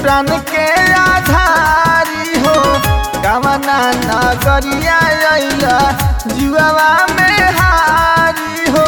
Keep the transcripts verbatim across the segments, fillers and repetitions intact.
प्राण के आधारी हो कवना नगरिया अइला जुआवा में हारी हो।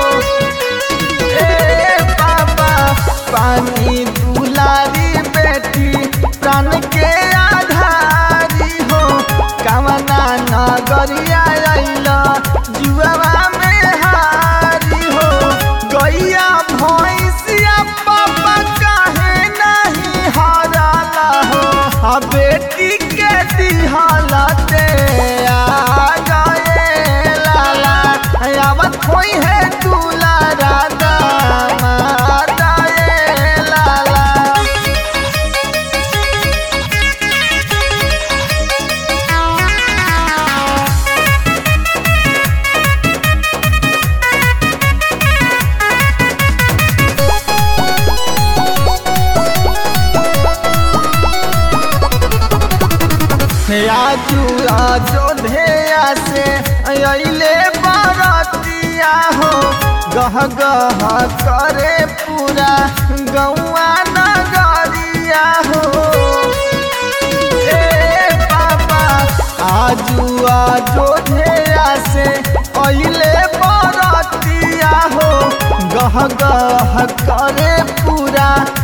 ए बाबा पानी दुलारी बेटी प्राण के आधारी हो कवना नगरिया अइला जुआवा में हारी हो। गैया भैंसिया पापा काहे नहीं हारला हो आ बेटी के दिहालते आ गए लाला आवत कोई है दुलारा दामाद ए लाला। आजू अयोध्या से अइले बरतिया हो गह गह करे पूरा गौआ नगरिया हो। ए बाबा आजू अयोध्या से अइले बरतिया हो गह गह करे पूरा